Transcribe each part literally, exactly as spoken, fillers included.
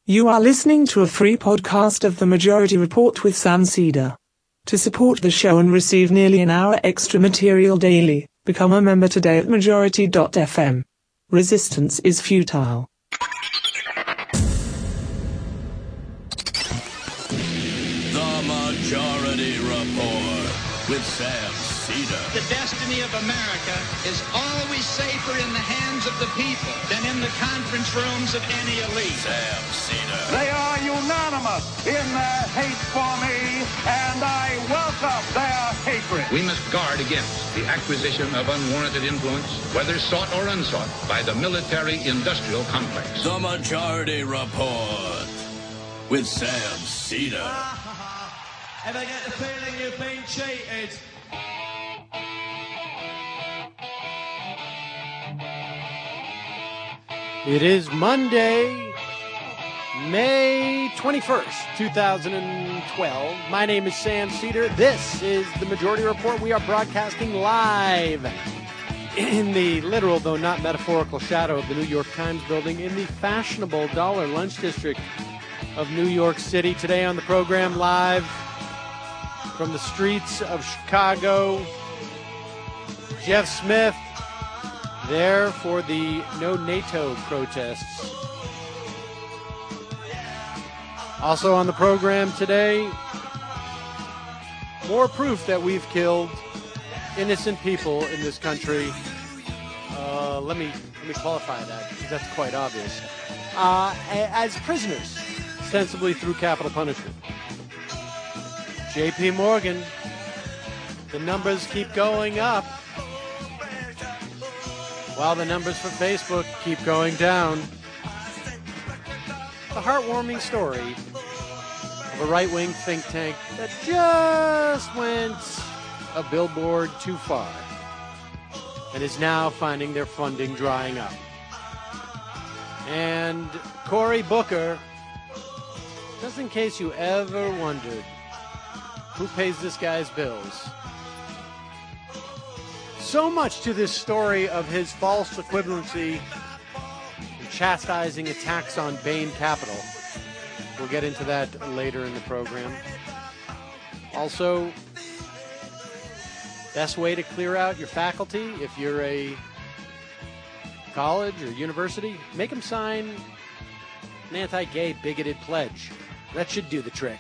You are listening to a free podcast of The Majority Report with Sam Cedar. To support the show and receive nearly an hour extra material daily, become a member today at majority dot f m. Resistance is futile. The Majority Report with Sam Cedar. The destiny of America is always safer in the hands of the people than in the conference rooms of any elite. Sam Cedar. They are unanimous in their hate for me, and I welcome their hatred. We must guard against the acquisition of unwarranted influence, whether sought or unsought, by the military-industrial complex. The Majority Report with Sam Cedar. Ever get the feeling you've been cheated? It is Monday, May twenty-first, two thousand twelve. My name is Sam Cedar. This is the Majority Report. We are broadcasting live in the literal, though not metaphorical, shadow of the New York Times building in the fashionable Dollar Lunch District of New York City. Today on the program, live from the streets of Chicago, Jeff Smith, there for the No NATO protests. Also on the program today, more proof that we've killed innocent people in this country. Uh, let me let me qualify that, because that's quite obvious. Uh, as prisoners, ostensibly through capital punishment. J P Morgan, the numbers keep going up, while the numbers for Facebook keep going down. The heartwarming story of a right-wing think tank that just went a billboard too far and is now finding their funding drying up. And Cory Booker, just in case you ever wondered who pays this guy's bills, so much to this story of his false equivalency and chastising attacks on Bain Capital. We'll get into that later in the program. Also, best way to clear out your faculty if you're a college or university, make them sign an anti-gay bigoted pledge. That should do the trick.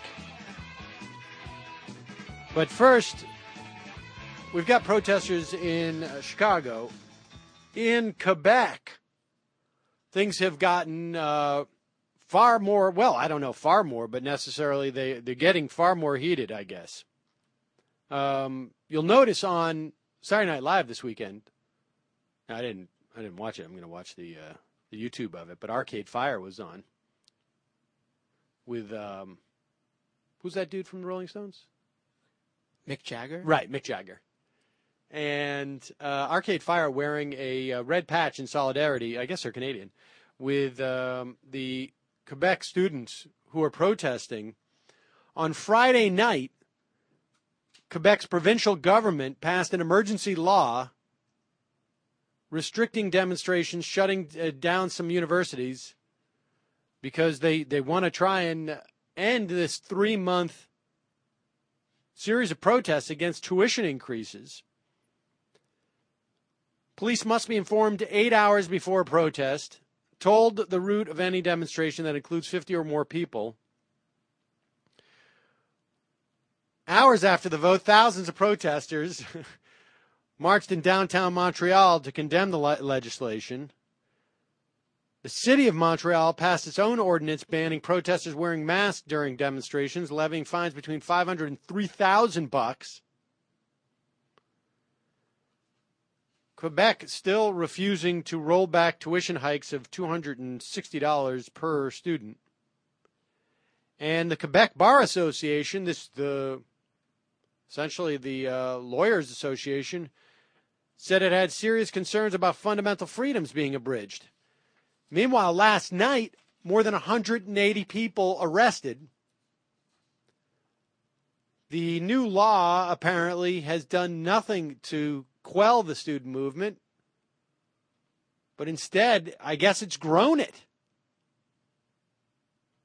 But first, we've got protesters in uh, Chicago. In Quebec, things have gotten uh, far more, well, I don't know, far more, but necessarily they, they're getting far more heated, I guess. Um, you'll notice on Saturday Night Live this weekend, I didn't I didn't watch it. I'm going to watch the, uh, the YouTube of it, but Arcade Fire was on with, um, who's that dude from the Rolling Stones? Mick Jagger? Right, Mick Jagger. And uh, Arcade Fire wearing a uh, red patch in solidarity, I guess they're Canadian, with um, the Quebec students who are protesting. On Friday night, Quebec's provincial government passed an emergency law restricting demonstrations, shutting uh, down some universities, because they, they want to try and end this three-month series of protests against tuition increases. Police must be informed eight hours before a protest, told the route of any demonstration that includes fifty or more people. Hours after the vote, thousands of protesters marched in downtown Montreal to condemn the le- legislation. The city of Montreal passed its own ordinance banning protesters wearing masks during demonstrations, levying fines between five hundred and three thousand bucks. Quebec still refusing to roll back tuition hikes of two hundred sixty dollars per student. And the Quebec Bar Association, this the essentially the uh, Lawyers Association, said it had serious concerns about fundamental freedoms being abridged. Meanwhile, last night, more than one hundred eighty people arrested. The new law apparently has done nothing to quell the student movement, but instead, I guess it's grown it.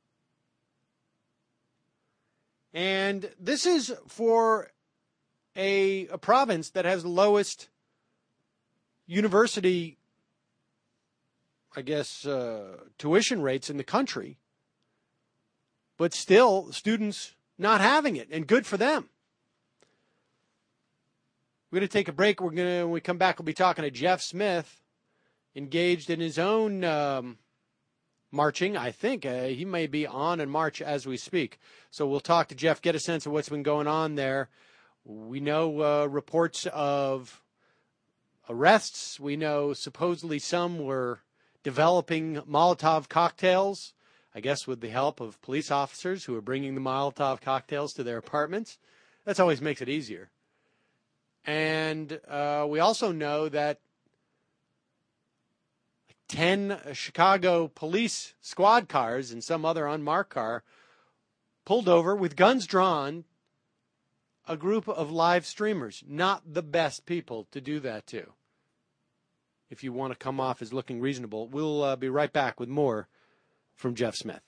And this is for a, a province that has the lowest university, I guess, uh, tuition rates in the country. But still, students not having it, and good for them. We're going to take a break. We're going to, when we come back, we'll be talking to Jeff Smith, engaged in his own um, marching. I think uh, he may be on in March as we speak. So we'll talk to Jeff, get a sense of what's been going on there. We know uh, reports of arrests. We know supposedly some were developing Molotov cocktails, I guess with the help of police officers who are bringing the Molotov cocktails to their apartments. That always makes it easier. And uh, we also know that ten Chicago police squad cars and some other unmarked car pulled over with guns drawn a group of live streamers. Not the best people to do that to, if you want to come off as looking reasonable. We'll uh, be right back with more from Jeff Smith.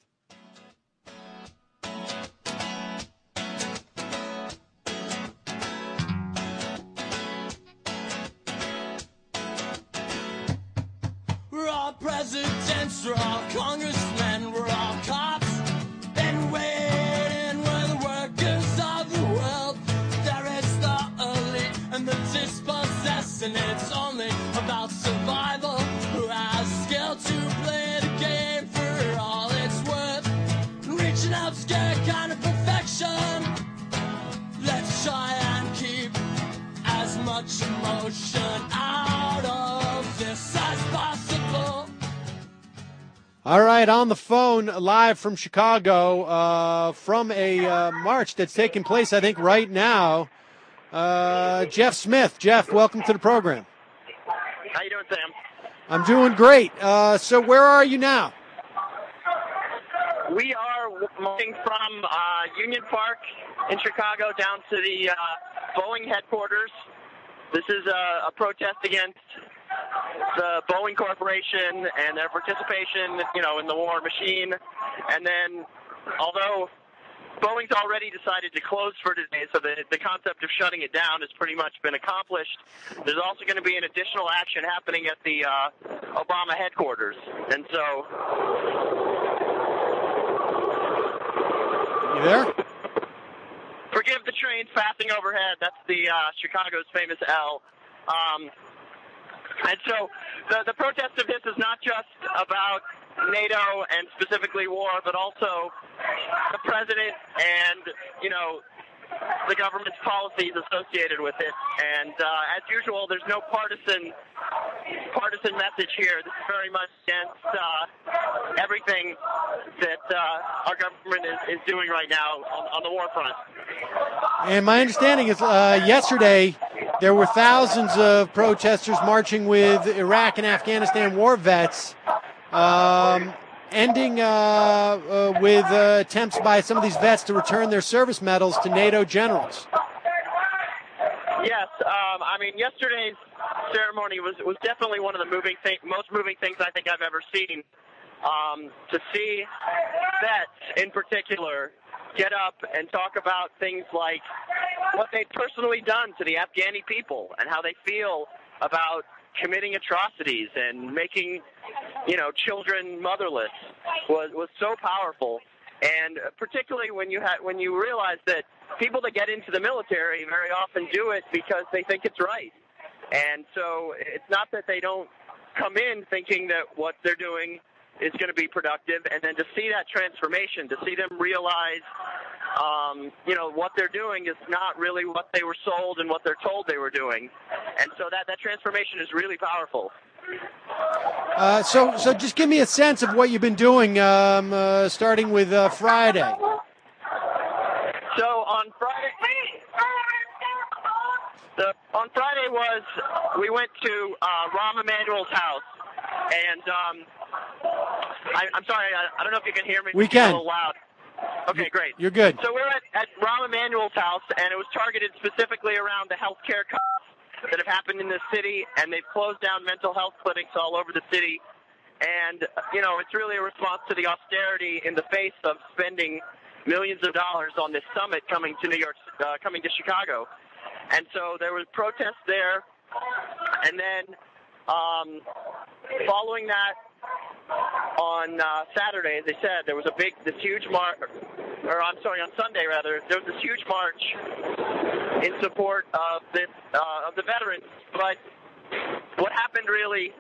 We're all presidents, we're all congressmen, we're all cops, and waiting we're the workers of the world. There is the elite and the dispossessed, and it's only about survival. Who has skill to play the game for all it's worth? Reaching up, scared kind of perfection. Let's try and keep as much emotion out of this as possible. All right, on the phone, live from Chicago, uh, from a uh, march that's taking place, I think, right now, uh, Jeff Smith. Jeff, welcome to the program. How you doing, Sam? I'm doing great. Uh, so where are you now? We are moving from uh, Union Park in Chicago down to the uh, Boeing headquarters. This is a, a protest against the Boeing Corporation and their participation, you know, in the war machine. And then, although Boeing's already decided to close for today, so the, the concept of shutting it down has pretty much been accomplished, there's also going to be an additional action happening at the uh, Obama headquarters. And so... You there? Forgive the train passing overhead. That's the uh, Chicago's famous L. Um, and so the, the protest of this is not just about NATO and specifically war, but also the president and, you know, the government's policies associated with it. And uh, as usual, there's no partisan partisan message here. This is very much against uh, everything that uh, our government is, is doing right now on, on the war front. And my understanding is uh, yesterday there were thousands of protesters marching with Iraq and Afghanistan war vets, um, ending uh, uh, with uh, attempts by some of these vets to return their service medals to NATO generals. Yes, um, I mean, yesterday's ceremony was, was definitely one of the moving thing, most moving things I think I've ever seen. Um, to see vets in particular get up and talk about things like what they've personally done to the Afghani people and how they feel about committing atrocities and making, you know, children motherless was, was so powerful. And particularly when you ha- when you realize that people that get into the military very often do it because they think it's right. And so it's not that they don't come in thinking that what they're doing is going to be productive, and then to see that transformation, to see them realize, um, you know, what they're doing is not really what they were sold and what they're told they were doing. And so that, that transformation is really powerful. Uh, so, so just give me a sense of what you've been doing, um, uh, starting with uh, Friday. So on Friday, the, on Friday was we went to uh, Rahm Emanuel's house, and um, I, I'm sorry, I, I don't know if you can hear me. We It's can. a little loud. Okay, great. You're good. So we're at, at Rahm Emanuel's house, and it was targeted specifically around the healthcare cuts that have happened in this city, and they've closed down mental health clinics all over the city. And, you know, it's really a response to the austerity in the face of spending millions of dollars on this summit coming to New York, uh, coming to Chicago. And so there was protests there. And then um, following that, on uh, Saturday, as I said, there was a big, this huge march, or I'm sorry, on Sunday rather, there was this huge march in support of this, uh, of the veterans. But what happened really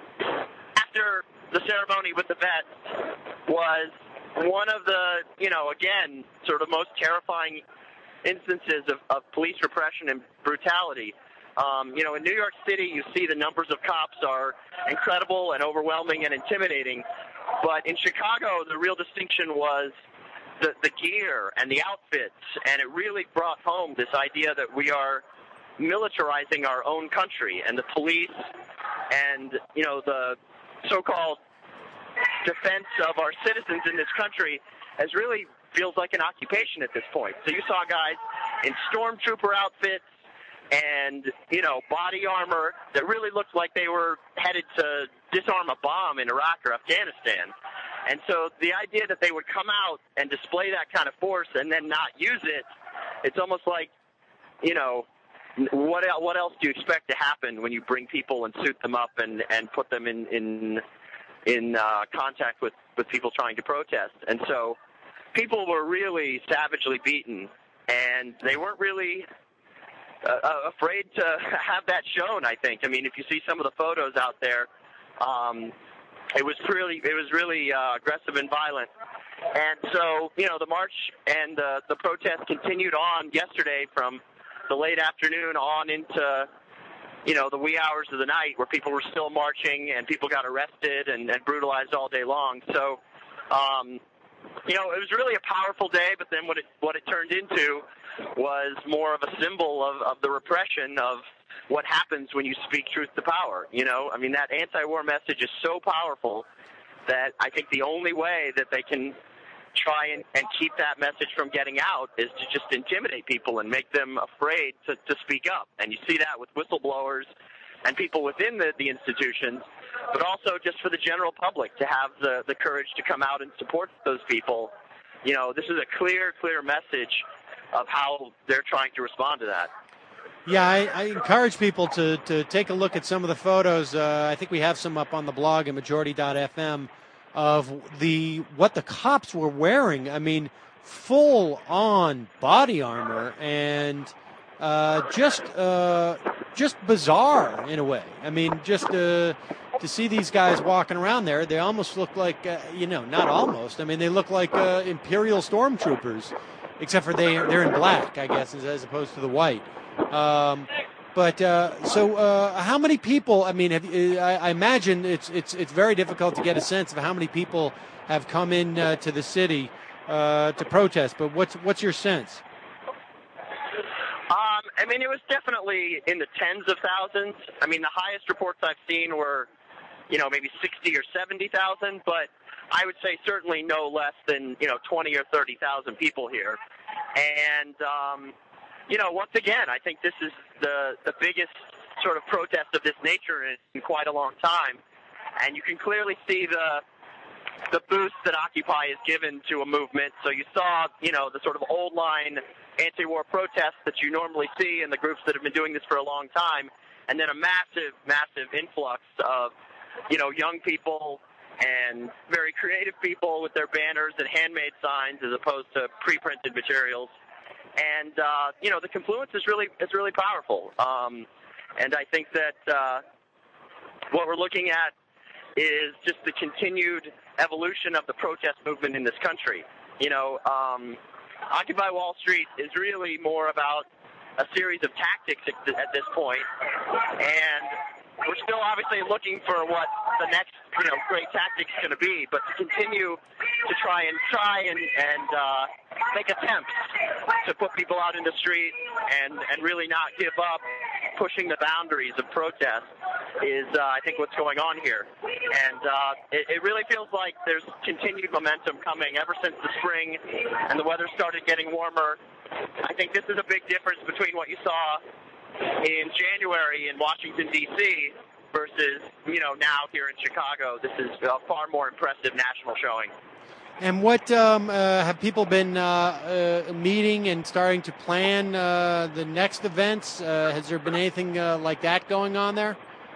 after the ceremony with the vets was one of the, you know, again, sort of most terrifying instances of, of police repression and brutality. Um, you know, in New York City, you see the numbers of cops are incredible and overwhelming and intimidating. But in Chicago, the real distinction was the, the gear and the outfits, and it really brought home this idea that we are militarizing our own country, and the police and, you know, the so-called defense of our citizens in this country has really feels like an occupation at this point. So you saw guys in stormtrooper outfits and, you know, body armor that really looked like they were headed to disarm a bomb in Iraq or Afghanistan. And so the idea that they would come out and display that kind of force and then not use it, it's almost like, you know, what el- what else do you expect to happen when you bring people and suit them up and, and put them in in, in uh, contact with, with people trying to protest? And so people were really savagely beaten, and they weren't really Uh, afraid to have that shown, I think. I mean, if you see some of the photos out there, um, it was really, it was really uh, aggressive and violent. And so, you know, the march and uh, the protest continued on yesterday from the late afternoon on into, you know, the wee hours of the night, where people were still marching and people got arrested and, and brutalized all day long. So, um, you know, it was really a powerful day, but then what it what it turned into was more of a symbol of, of the repression of what happens when you speak truth to power. You know, I mean, that anti-war message is so powerful that I think the only way that they can try and, and keep that message from getting out is to just intimidate people and make them afraid to, to speak up. And you see that with whistleblowers and people within the, the institutions, but also just for the general public to have the, the courage to come out and support those people. You know, this is a clear, clear message of how they're trying to respond to that. Yeah, I, I encourage people to, to take a look at some of the photos. Uh, I think we have some up on the blog at majority dot f m of the what the cops were wearing. I mean, full-on body armor and uh, just uh, just bizarre in a way. I mean, just uh, to see these guys walking around there, they almost look like, uh, you know, not almost. I mean, they look like uh, Imperial stormtroopers, except for they, they're in black, I guess, as opposed to the white. Um, but uh, so, uh, how many people? I mean, have, I, I imagine it's it's it's very difficult to get a sense of how many people have come in uh, to the city uh, to protest. But what's what's your sense? Um, I mean, it was definitely in the tens of thousands. I mean, the highest reports I've seen were, you know, maybe sixty or seventy thousand. But I would say certainly no less than, you know, twenty or thirty thousand people here. And um, you know, once again, I think this is the, the biggest sort of protest of this nature in, in quite a long time. And you can clearly see the the boost that Occupy has given to a movement. So you saw, you know, the sort of old line anti-war protests that you normally see in the groups that have been doing this for a long time, and then a massive, massive influx of, you know, young people and very creative people with their banners and handmade signs as opposed to pre-printed materials. And, uh, you know, the confluence is really is really powerful. Um, and I think that uh, what we're looking at is just the continued evolution of the protest movement in this country. You know, um, Occupy Wall Street is really more about a series of tactics at, at this point. And we're still obviously looking for what the next, you know, great tactic is going to be, but to continue to try and try and, and uh, make attempts to put people out in the street and, and really not give up pushing the boundaries of protest is, uh, I think, what's going on here. And uh, it, it really feels like there's continued momentum coming ever since the spring and the weather started getting warmer. I think this is a big difference between what you saw in January in Washington, D C versus, you know, now here in Chicago. This is a far more impressive national showing. And what um, uh, have people been uh, uh, meeting and starting to plan uh, the next events? Uh, has there been anything uh, like that going on there?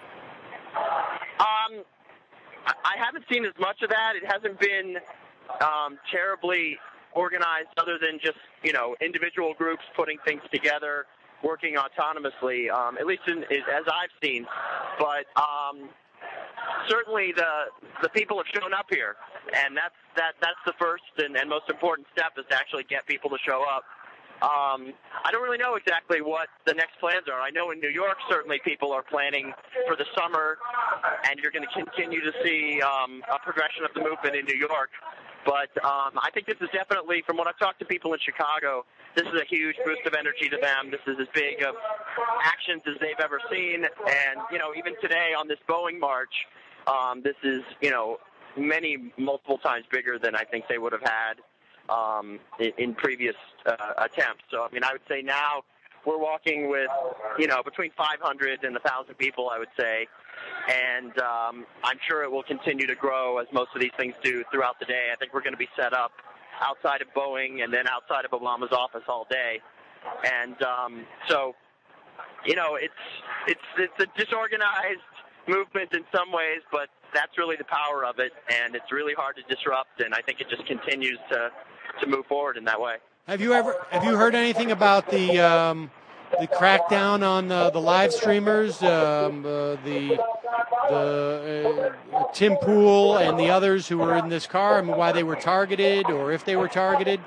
Um, I haven't seen as much of that. It hasn't been um, terribly organized, other than just, you know, individual groups putting things together, working autonomously, um, at least in, as I've seen. But um, certainly the the people have shown up here, and that's that that's the first and, and most important step, is to actually get people to show up. Um, I don't really know exactly what the next plans are. I know in New York, certainly people are planning for the summer, and you're going to continue to see um, a progression of the movement in New York. But um, I think this is definitely, from what I've talked to people in Chicago, this is a huge boost of energy to them. This is as big of actions as they've ever seen. And, you know, even today on this Boeing march, um, this is, you know, many, multiple times bigger than I think they would have had um, in, in previous uh, attempts. So, I mean, I would say now we're walking with, you know, between five hundred and one thousand people, I would say. And um, I'm sure it will continue to grow, as most of these things do, throughout the day. I think we're going to be set up outside of Boeing and then outside of Obama's office all day. And um, so, you know, it's it's it's a disorganized movement in some ways, but that's really the power of it, and it's really hard to disrupt, and I think it just continues to, to mmove forward in that way. Have you ever have you heard anything about the um, the crackdown on uh, the live streamers, um, uh, the the uh, Tim Pool and the others who were in this car, and why they were targeted, or if they were targeted?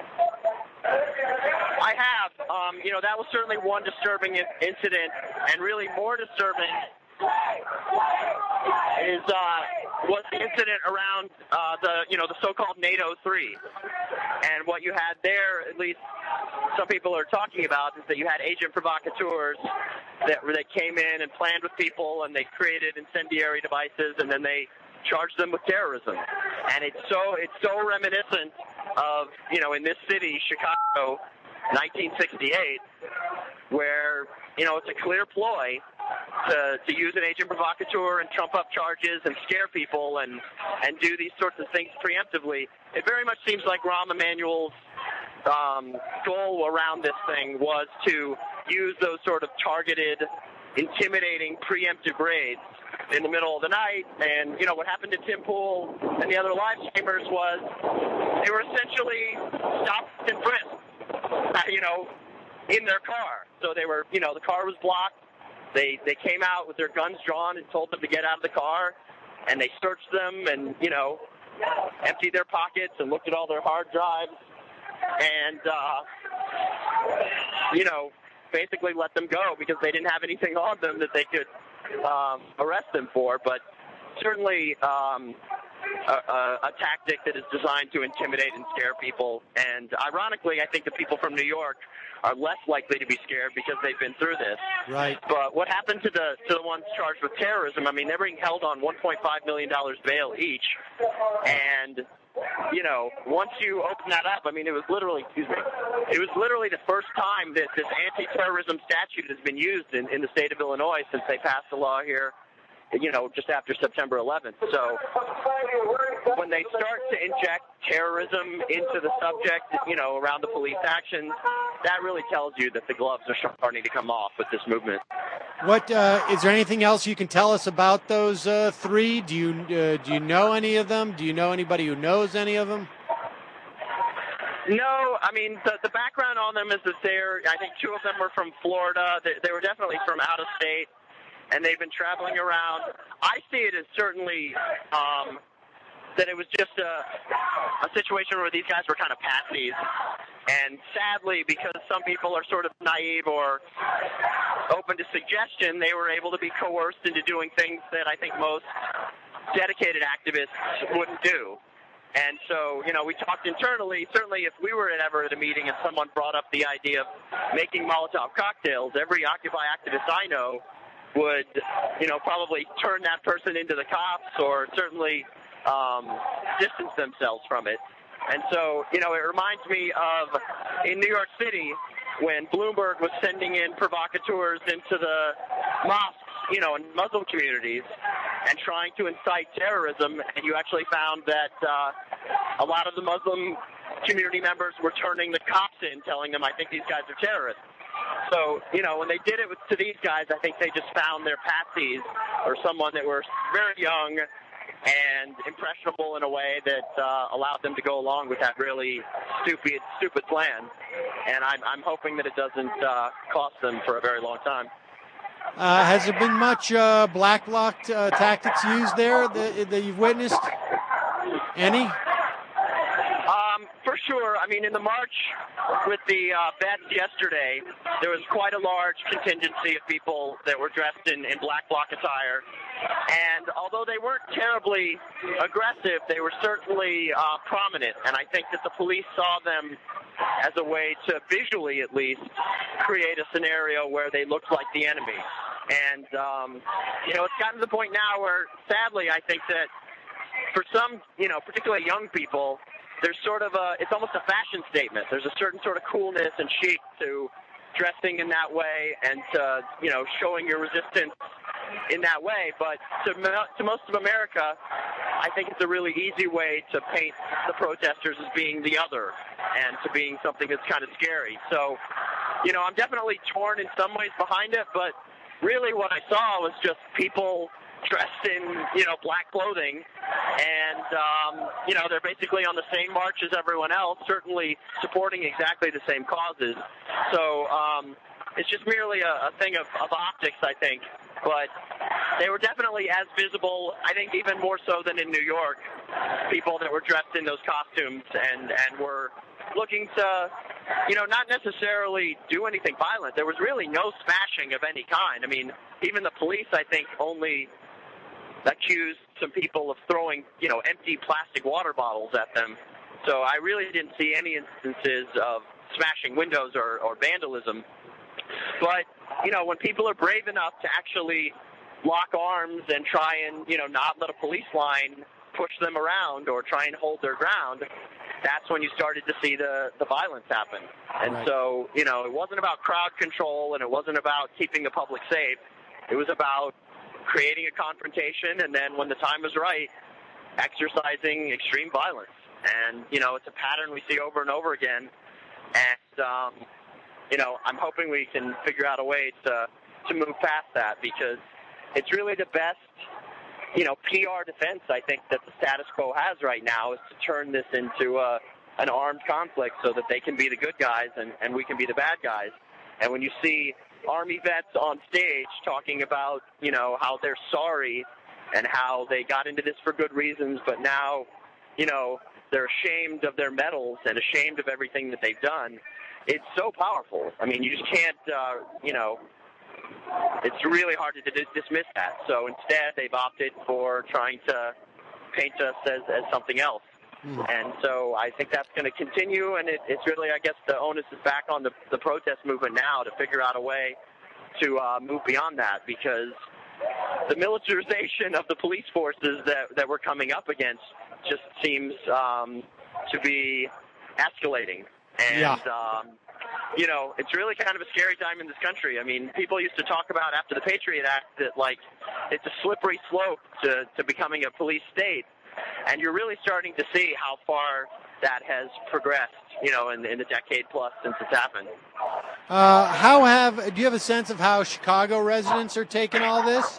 I have. Um, you know, that was certainly one disturbing incident, and really more disturbing is uh, was the incident around uh, the you know the so-called NATO three, and what you had there, at least some people are talking about, is that you had agent provocateurs that that came in and planned with people, and they created incendiary devices, and then they charged them with terrorism. And it's so it's so reminiscent of, you know, in this city, Chicago, nineteen sixty-eight, where, you know, it's a clear ploy to, to use an agent provocateur and trump up charges and scare people and, and do these sorts of things preemptively. It very much seems like Rahm Emanuel's um, goal around this thing was to use those sort of targeted, intimidating, preemptive raids in the middle of the night. And, you know, what happened to Tim Pool and the other live streamers was they were essentially stopped and frisked, you know, in their car. So they were, you know, the car was blocked. They they came out with their guns drawn and told them to get out of the car, and they searched them and, you know, emptied their pockets and looked at all their hard drives and, uh, you know, basically let them go because they didn't have anything on them that they could um, arrest them for. But certainly um, a, a, a tactic that is designed to intimidate and scare people. And ironically, I think the people from New York are less likely to be scared because they've been through this. Right. But what happened to the to the ones charged with terrorism? I mean, they're being held on one point five million dollars bail each. And, you know, once you open that up, I mean, it was literally, excuse me, it was literally the first time that this anti-terrorism statute has been used in, in the state of Illinois since they passed the law here, you know, just after September eleventh. So when they start to inject terrorism into the subject, you know, around the police actions, that really tells you that the gloves are starting to come off with this movement. What uh, is there anything else you can tell us about those uh, three? Do you uh, do you know any of them? Do you know anybody who knows any of them? No, I mean, the, the background on them is that they're, I think two of them were from Florida. They, they were definitely from out of state, and they've been traveling around. I see it as certainly um, that it was just a, a situation where these guys were kind of patsies. And sadly, because some people are sort of naive or open to suggestion, they were able to be coerced into doing things that I think most dedicated activists wouldn't do. And so, you know, we talked internally. Certainly, if we were ever at a meeting and someone brought up the idea of making Molotov cocktails, every Occupy activist I know would, you know, probably turn that person into the cops or certainly um, distance themselves from it. And so, you know, it reminds me of in New York City when Bloomberg was sending in provocateurs into the mosques, you know, in Muslim communities. and trying to incite terrorism, and you actually found that uh, a lot of the Muslim community members were turning the cops in, telling them, I think these guys are terrorists. So, you know, when they did it with, to these guys, I think they just found their patsies or someone that were very young and impressionable in a way that uh, allowed them to go along with that really stupid, stupid plan. And I'm, I'm hoping that it doesn't uh, cost them for a very long time. Uh, has there been much uh, black bloc uh, tactics used there that, that you've witnessed? Any? Um, for sure. I mean, in the march with the uh, bets yesterday, there was quite a large contingency of people that were dressed in, in black bloc attire. And although they weren't terribly aggressive, they were certainly uh, prominent. And I think that the police saw them as a way to visually, at least, create a scenario where they looked like the enemy. And, um, you know, it's gotten to the point now where, sadly, I think that for some, you know, particularly young people, there's sort of a, it's almost a fashion statement. There's a certain sort of coolness and chic to dressing in that way and to, you know, showing your resistance in that way. But to, to most of America, I think it's a really easy way to paint the protesters as being the other and to being something that's kind of scary. So, you know, I'm definitely torn in some ways behind it, but really what I saw was just people dressed in, you know, black clothing, and, um, you know, they're basically on the same march as everyone else, certainly supporting exactly the same causes. So um, it's just merely a, a thing of, of optics, I think. But they were definitely as visible, I think even more so than in New York, people that were dressed in those costumes and, and were looking to, you know, not necessarily do anything violent. There was really no smashing of any kind. I mean, even the police, I think, only accused some people of throwing, you know, empty plastic water bottles at them. So I really didn't see any instances of smashing windows or, or vandalism. But, you know, when people are brave enough to actually lock arms and try and, you know, not let a police line push them around or try and hold their ground, that's when you started to see the, the violence happen. And right. So, you know, it wasn't about crowd control and it wasn't about keeping the public safe. It was about creating a confrontation, and then when the time was right, exercising extreme violence. And, you know, it's a pattern we see over and over again. And, um, you know, I'm hoping we can figure out a way to, to move past that, because it's really the best, you know, P R defense, I think, that the status quo has right now, is to turn this into a, an armed conflict so that they can be the good guys and, and we can be the bad guys. And when you see Army vets on stage talking about, you know, how they're sorry and how they got into this for good reasons, but now, you know, they're ashamed of their medals and ashamed of everything that they've done, it's so powerful. I mean, you just can't, uh, you know, it's really hard to d- dismiss that. So instead, they've opted for trying to paint us as, as something else. Mm. And so I think that's going to continue, and it, it's really, I guess, the onus is back on the, the protest movement now to figure out a way to uh, move beyond that, because the militarization of the police forces that, that we're coming up against just seems um, to be escalating. And, yeah. um, you know, it's really kind of a scary time in this country. I mean, people used to talk about after the Patriot Act that, like, it's a slippery slope to, to becoming a police state. And you're really starting to see how far that has progressed, you know, in, in the decade plus since it's happened. Uh, how have, do you have a sense of how Chicago residents are taking all this?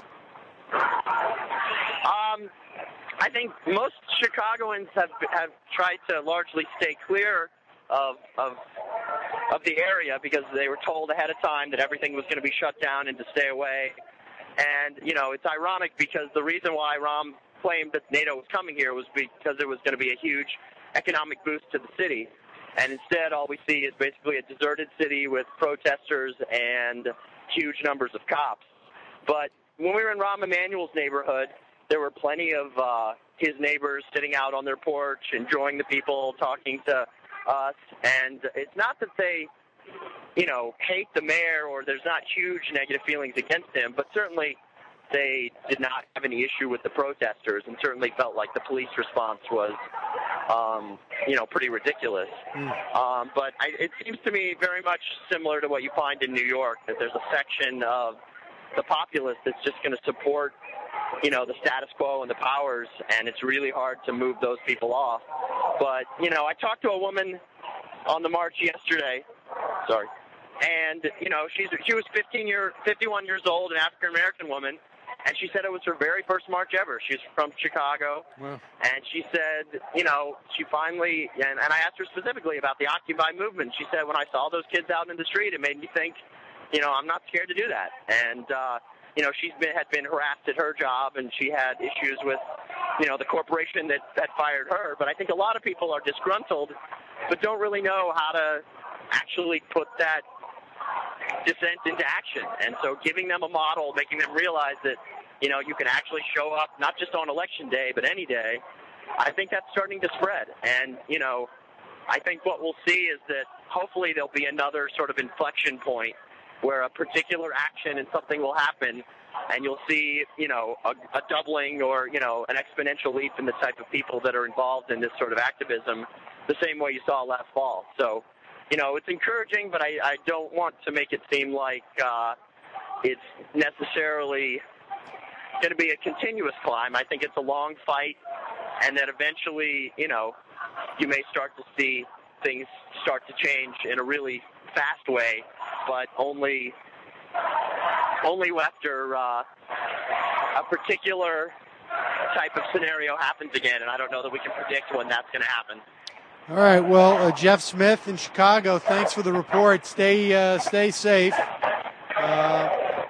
Um, I think most Chicagoans have have tried to largely stay clear of of of the area, because they were told ahead of time that everything was going to be shut down and to stay away. And, you know, it's ironic because the reason why Rahm claimed that NATO was coming here was because there was going to be a huge economic boost to the city. And instead, all we see is basically a deserted city with protesters and huge numbers of cops. But when we were in Rahm Emanuel's neighborhood, there were plenty of uh, his neighbors sitting out on their porch, enjoying the people, talking to us. And it's not that they, you know, hate the mayor or there's not huge negative feelings against him, but certainly they did not have any issue with the protesters and certainly felt like the police response was, um, you know, pretty ridiculous. Mm. Um, but I, it seems to me very much similar to what you find in New York, that there's a section of the populace that's just going to support, you know, the status quo and the powers, and it's really hard to move those people off. But, you know, I talked to a woman on the march yesterday, sorry, and, you know, she's she was fifteen year, fifty-one years old, an African-American woman, and she said it was her very first march ever. She's from Chicago, wow. and she said, you know, she finally, and, and I asked her specifically about the Occupy movement. She said, when I saw those kids out in the street, it made me think, you know, I'm not scared to do that. And, uh, you know, she's been, had been harassed at her job, and she had issues with, you know, the corporation that, that fired her. But I think a lot of people are disgruntled, but don't really know how to actually put that dissent into action. And so giving them a model, making them realize that, you know, you can actually show up not just on election day, but any day, I think that's starting to spread. And, you know, I think what we'll see is that hopefully there'll be another sort of inflection point where a particular action and something will happen, and you'll see, you know, a, a doubling or, you know, an exponential leap in the type of people that are involved in this sort of activism, the same way you saw last fall. So, you know, it's encouraging, but I, I don't want to make it seem like uh, it's necessarily going to be a continuous climb. I think it's a long fight, and that eventually, you know, you may start to see things start to change in a really fast way, but only only after uh, a particular type of scenario happens again, and I don't know that we can predict when that's going to happen. All right, well, uh, Jeff Smith in Chicago, thanks for the report. Stay uh, stay safe. Uh,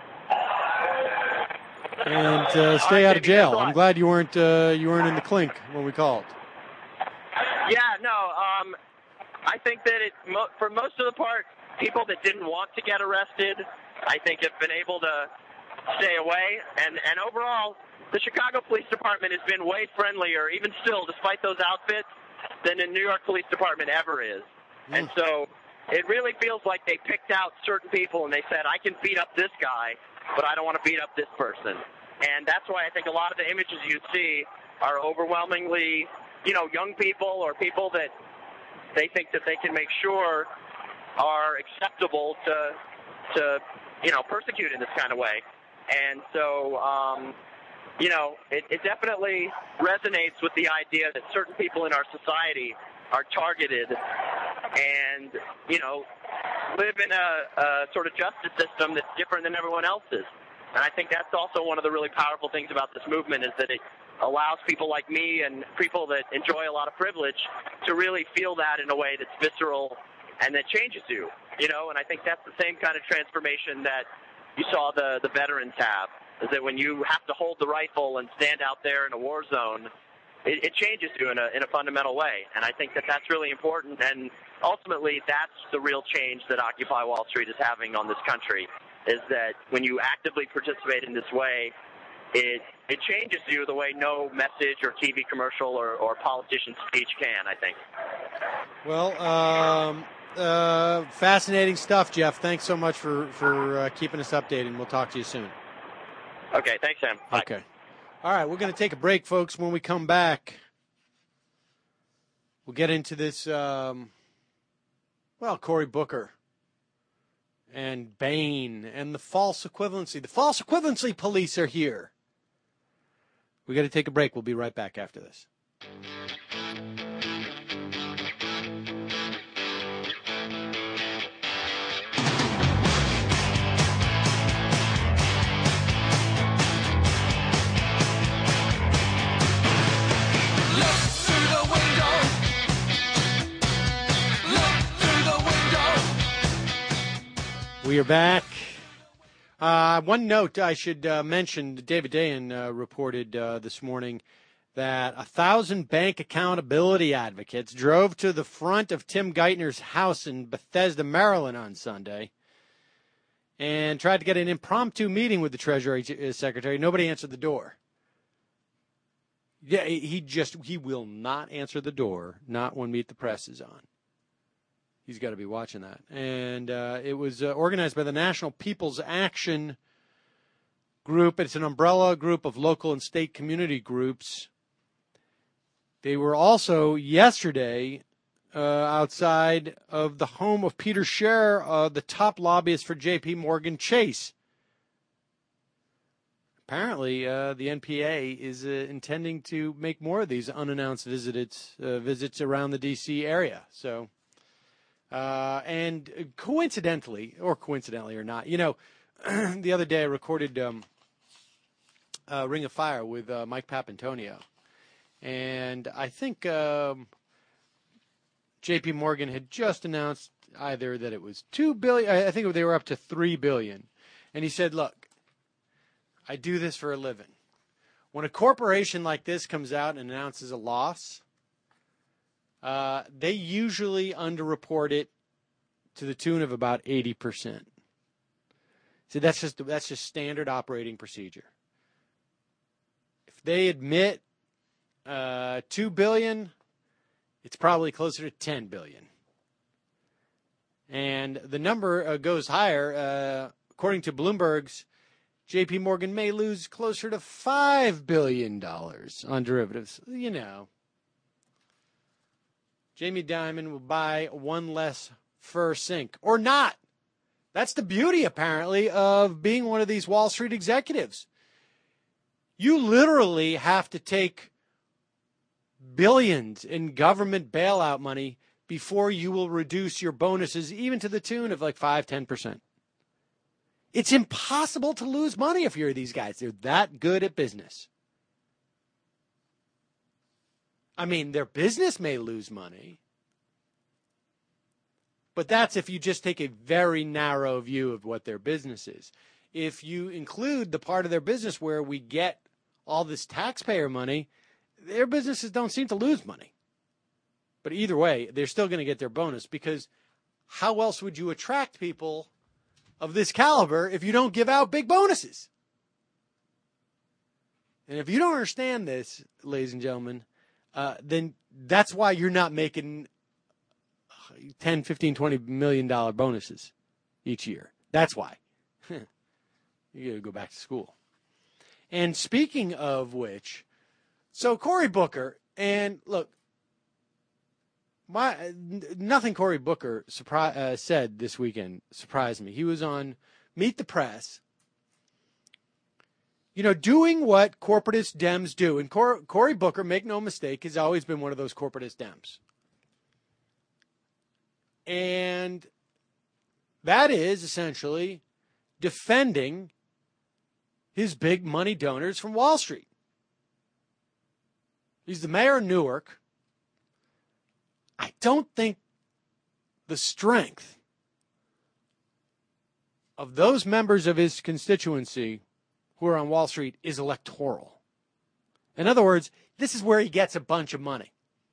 and uh, stay out of jail. I'm glad you weren't uh, you weren't in the clink when we called. Yeah, no, um, I think that it, mo- for most of the part, people that didn't want to get arrested, I think have been able to stay away. And, and overall, the Chicago Police Department has been way friendlier, even still, despite those outfits, than the New York Police Department ever is. Mm. And so it really feels like they picked out certain people and they said, I can beat up this guy, but I don't want to beat up this person. And that's why I think a lot of the images you see are overwhelmingly, you know, young people or people that they think that they can make sure are acceptable to, to you know, persecute in this kind of way. And so, um, you know, it, it definitely resonates with the idea that certain people in our society are targeted and, you know, live in a, a sort of justice system that's different than everyone else's. And I think that's also one of the really powerful things about this movement is that it allows people like me and people that enjoy a lot of privilege to really feel that in a way that's visceral and that changes you, you know, and I think that's the same kind of transformation that you saw the, the veterans have, is that when you have to hold the rifle and stand out there in a war zone, it, it changes you in a, in a fundamental way. And I think that that's really important, and ultimately that's the real change that Occupy Wall Street is having on this country, is that when you actively participate in this way, it it changes you the way no message or T V commercial or, or politician's speech can, I think. Well, um, uh, fascinating stuff, Jeff. Thanks so much for, for uh, keeping us updated. We'll talk to you soon. Okay, thanks, Sam. Bye. Okay. All right, we're going to take a break, folks. When we come back, we'll get into this, um, well, Cory Booker and Bain and the false equivalency. The false equivalency police are here. We got to take a break. We'll be right back after this. We are back. Uh, one note I should uh, mention, David Dayen uh, reported uh, this morning that a thousand bank accountability advocates drove to the front of Tim Geithner's house in Bethesda, Maryland on Sunday and tried to get an impromptu meeting with the Treasury Secretary. Nobody answered the door. Yeah, he just, he will not answer the door, not when Meet the Press is on. He's got to be watching that. And uh, it was uh, organized by the National People's Action Group. It's an umbrella group of local and state community groups. They were also yesterday uh, outside of the home of Peter Scher, uh, the top lobbyist for J P Morgan Chase. apparently uh, the N P A is uh, intending to make more of these unannounced visits uh, visits around the D C area. So, uh, and coincidentally, or coincidentally or not, you know, the other day I recorded um, uh, Ring of Fire with uh, Mike Papantonio, and I think um, J P Morgan had just announced either that it was two billion dollars, I think they were up to three billion dollars, and he said, look, I do this for a living. When a corporation like this comes out and announces a loss, uh, they usually underreport it to the tune of about eighty percent. So that's just that's just standard operating procedure. If they admit uh, two billion dollars, it's probably closer to ten billion dollars. And the number uh, goes higher. Uh, according to Bloomberg's, J P Morgan may lose closer to five billion dollars on derivatives. You know, Jamie Dimon will buy one less fur sink. Or not. That's the beauty, apparently, of being one of these Wall Street executives. You literally have to take billions in government bailout money before you will reduce your bonuses, even to the tune of like five, ten percent. It's impossible to lose money if you're these guys. They're that good at business. I mean, their business may lose money, but that's if you just take a very narrow view of what their business is. If you include the part of their business where we get all this taxpayer money, their businesses don't seem to lose money. But either way, they're still going to get their bonus, because how else would you attract people of this caliber if you don't give out big bonuses? And if you don't understand this, ladies and gentlemen, uh, then that's why you're not making ten, fifteen, twenty million dollar bonuses each year. That's why. You got to go back to school. And speaking of which, so Cory Booker, and look, my nothing Cory Booker surpri- uh, said this weekend surprised me. He was on Meet the Press, you know, doing what corporatist Dems do. And Cor- Cory Booker, make no mistake, has always been one of those corporatist Dems. And that is essentially defending his big money donors from Wall Street. He's the mayor of Newark. I don't think the strength of those members of his constituency who are on Wall Street is electoral. In other words, this is where he gets a bunch of money.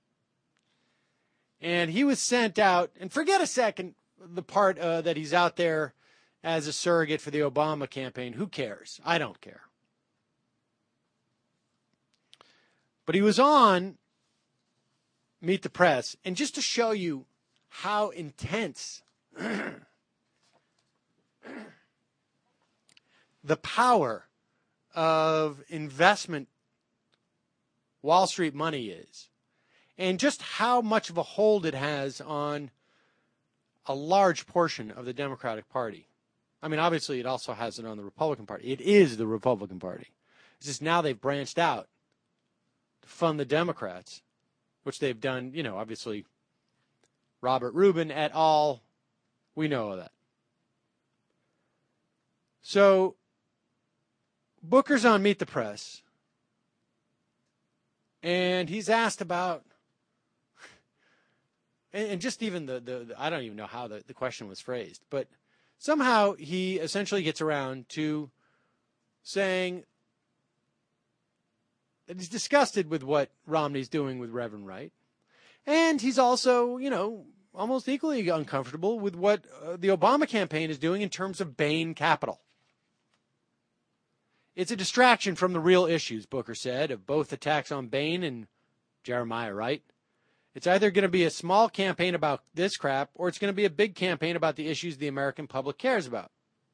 And he was sent out, and forget a second the part uh, that he's out there as a surrogate for the Obama campaign. Who cares? I don't care. But he was on Meet the Press, and just to show you how intense the power of investment Wall Street money is, and just how much of a hold it has on a large portion of the Democratic Party. I mean, obviously, it also has it on the Republican Party. It is the Republican Party. It's just now they've branched out to fund the Democrats, which they've done, you know, obviously, Robert Rubin et al. We know of that. So, Booker's on Meet the Press, and he's asked about, and just even the, the, the I don't even know how the, the question was phrased, but somehow he essentially gets around to saying that he's disgusted with what Romney's doing with Reverend Wright. And he's also, you know, almost equally uncomfortable with what uh, the Obama campaign is doing in terms of Bain Capital. It's a distraction from the real issues, Booker said, of both attacks on Bain and Jeremiah Wright. It's either going to be a small campaign about this crap, or it's going to be a big campaign about the issues the American public cares about.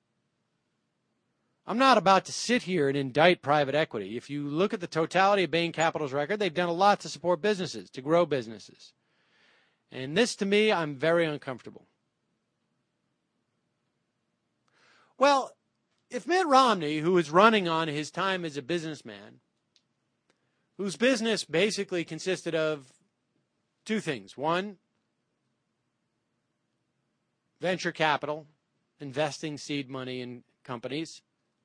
I'm not about to sit here and indict private equity. If you look at the totality of Bain Capital's record, they've done a lot to support businesses, to grow businesses. And this, to me, I'm very uncomfortable. Well, if Mitt Romney, who is running on his time as a businessman, whose business basically consisted of two things. One, venture capital, investing seed money in companies,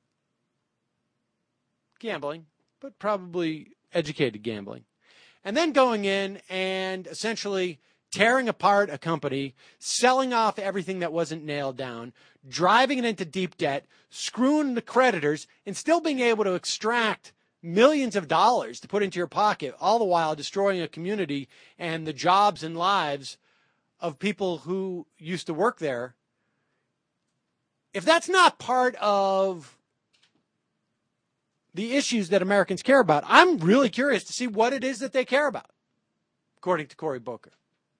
gambling, but probably educated gambling. And then going in and essentially tearing apart a company, selling off everything that wasn't nailed down, driving it into deep debt, screwing the creditors, and still being able to extract millions of dollars to put into your pocket, all the while destroying a community and the jobs and lives of people who used to work there. If that's not part of the issues that Americans care about, I'm really curious to see what it is that they care about, according to Cory Booker.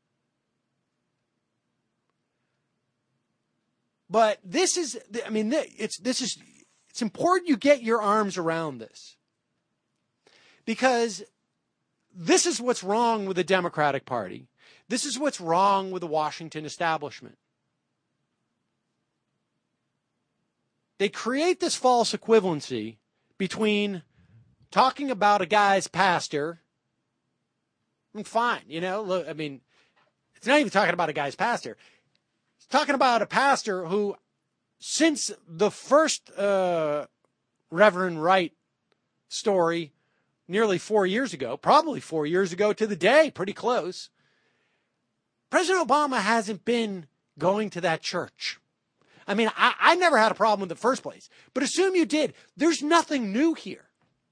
But this is, I mean, it's this is it's important you get your arms around this, because this is what's wrong with the Democratic Party. This is what's wrong with the Washington establishment. They create this false equivalency between talking about a guy's pastor, and fine, you know, look, I mean, it's not even talking about a guy's pastor. It's talking about a pastor who, since the first uh, Reverend Wright story nearly four years ago, probably four years ago to the day, pretty close, President Obama hasn't been going to that church. I mean, I, I never had a problem with it in the first place, but assume you did. There's nothing new here.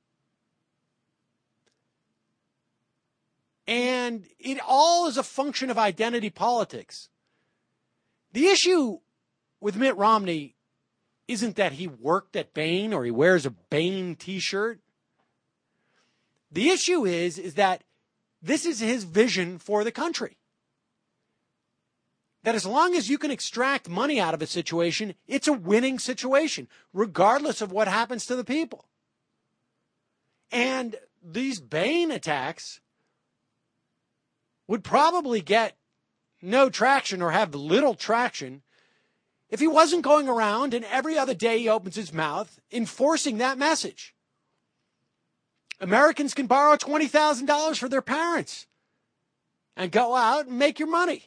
And it all is a function of identity politics. The issue with Mitt Romney isn't that he worked at Bain or he wears a Bain t-shirt. The issue is, is that this is his vision for the country. That as long as you can extract money out of a situation, it's a winning situation, regardless of what happens to the people. And these Bain attacks would probably get no traction or have little traction if he wasn't going around and every other day he opens his mouth enforcing that message. Americans can borrow twenty thousand dollars for their parents and go out and make your money.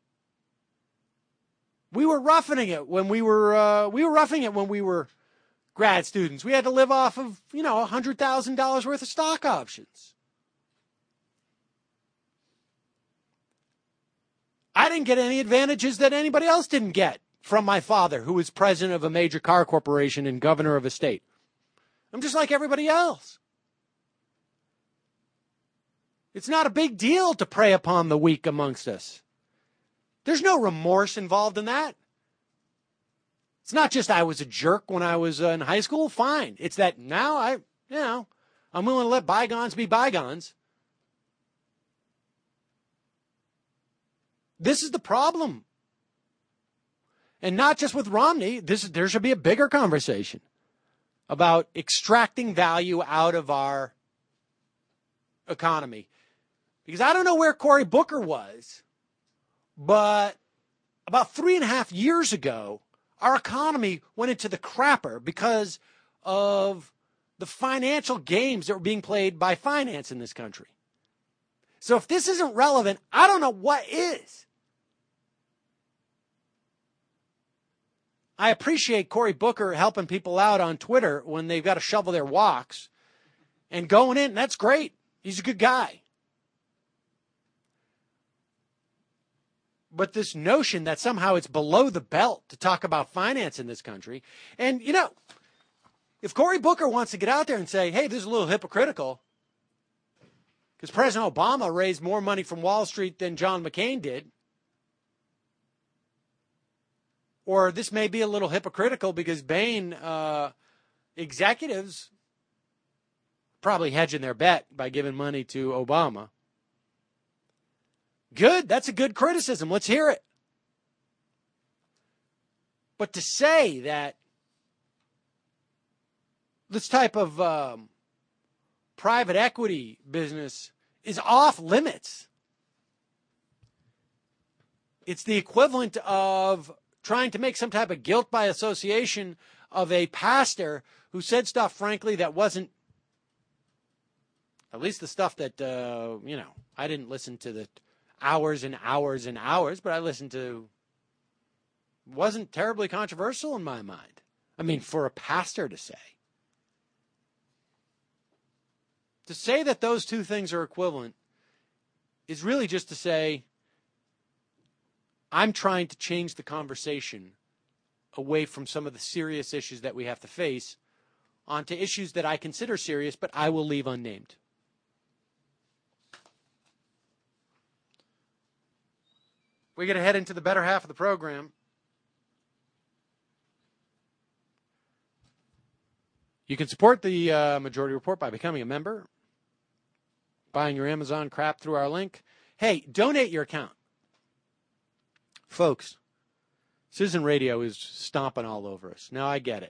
We were roughing it when we were uh, we were roughing it when we were grad students. We had to live off of, you know, one hundred thousand dollars worth of stock options. I didn't get any advantages that anybody else didn't get from my father, who was president of a major car corporation and governor of a state. I'm just like everybody else. It's not a big deal to prey upon the weak amongst us. There's no remorse involved in that. It's not just I was a jerk when I was uh, in high school. Fine. It's that now I, you know, I'm willing to let bygones be bygones. This is the problem. And not just with Romney. This there should be a bigger conversation about extracting value out of our economy. Because I don't know where Cory Booker was, but about three and a half years ago, our economy went into the crapper because of the financial games that were being played by finance in this country. So if this isn't relevant, I don't know what is. I appreciate Cory Booker helping people out on Twitter when they've got to shovel their walks and going in. That's great. He's a good guy. But this notion that somehow it's below the belt to talk about finance in this country. And, you know, if Cory Booker wants to get out there and say, hey, this is a little hypocritical because President Obama raised more money from Wall Street than John McCain did. Or this may be a little hypocritical because Bain uh, executives probably hedging their bet by giving money to Obama. Good. That's a good criticism. Let's hear it. But to say that this type of um, private equity business is off limits, it's the equivalent of trying to make some type of guilt by association of a pastor who said stuff, frankly, that wasn't, at least the stuff that, uh, you know, I didn't listen to the hours and hours and hours, but I listened to, wasn't terribly controversial in my mind. I mean, for a pastor to say. To say that those two things are equivalent is really just to say, I'm trying to change the conversation away from some of the serious issues that we have to face onto issues that I consider serious, but I will leave unnamed. We're going to head into the better half of the program. You can support the uh, Majority Report by becoming a member, buying your Amazon crap through our link. Hey, donate your account. Folks, Citizen Radio is stomping all over us. Now, I get it.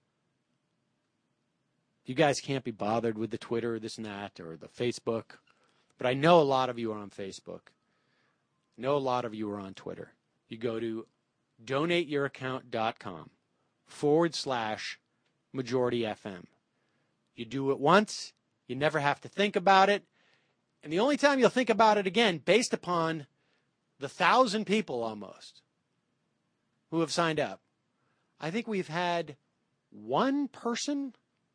You guys can't be bothered with the Twitter or this and that or the Facebook, but I know a lot of you are on Facebook. I know a lot of you are on Twitter. You go to donateyouraccount.com forward slash Majority F M. You do it once, you never have to think about it, and the only time you'll think about it again, based upon the thousand people almost who have signed up, I think we've had one person,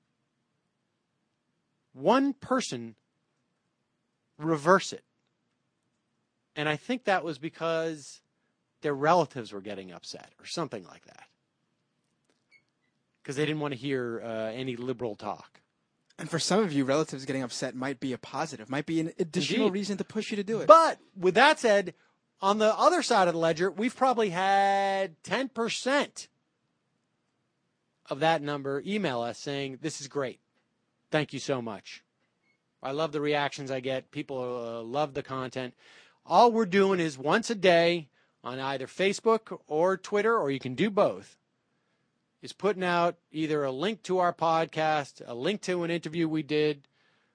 one person reverse it. And I think that was because their relatives were getting upset or something like that. Because they didn't want to hear uh, any liberal talk. And for some of you, relatives getting upset might be a positive, might be an additional Indeed. reason to push you to do it. But with that said, on the other side of the ledger, we've probably had ten percent of that number email us saying, this is great. Thank you so much. I love the reactions I get. People uh, love the content. All we're doing is once a day on either Facebook or Twitter, or you can do both, is putting out either a link to our podcast, a link to an interview we did.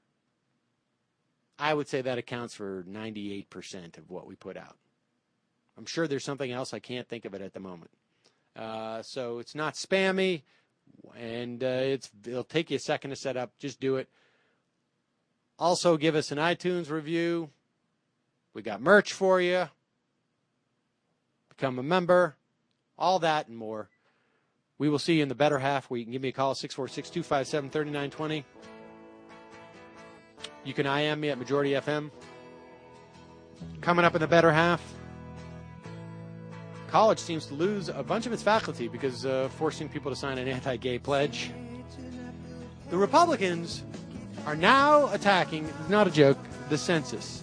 I would say that accounts for ninety-eight percent of what we put out. I'm sure there's something else. I can't think of it at the moment. Uh, so it's not spammy, and uh, it's it'll take you a second to set up. Just do it. Also, give us an iTunes review. We got merch for you. Become a member. All that and more. We will see you in the better half where you can give me a call, six four six, two five seven, three nine two zero. You can I M me at Majority F M. Coming up in the better half, college seems to lose a bunch of its faculty because uh, forcing people to sign an anti-gay pledge. The Republicans are now attacking, not a joke, the census.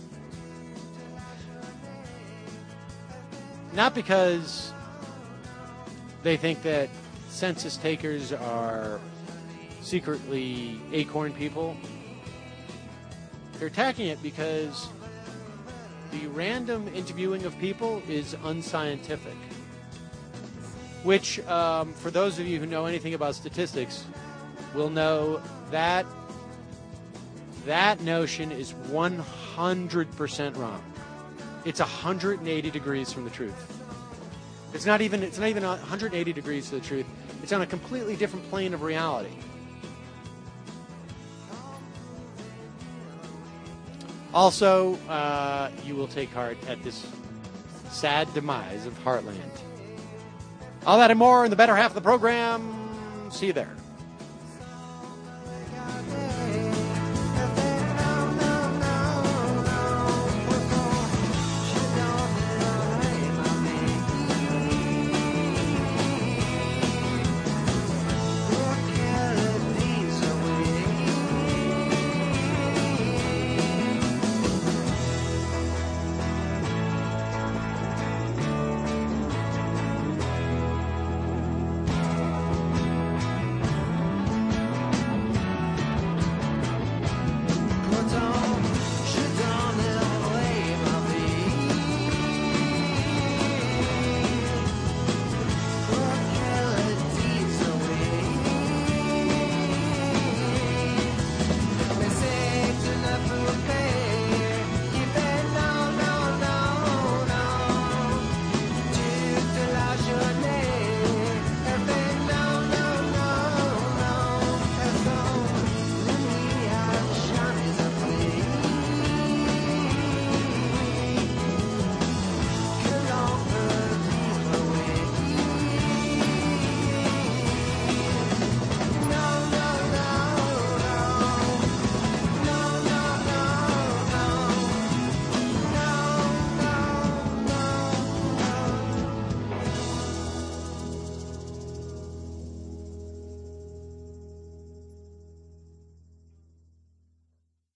Not because they think that census takers are secretly acorn people. They're attacking it because the random interviewing of people is unscientific. Which, um, for those of you who know anything about statistics, will know that that notion is one hundred percent wrong. It's one hundred eighty degrees from the truth. It's not even it's not even one hundred eighty degrees to the truth. It's on a completely different plane of reality. Also, uh, you will take heart at this sad demise of Heartland. All that and more in the better half of the program. See you there.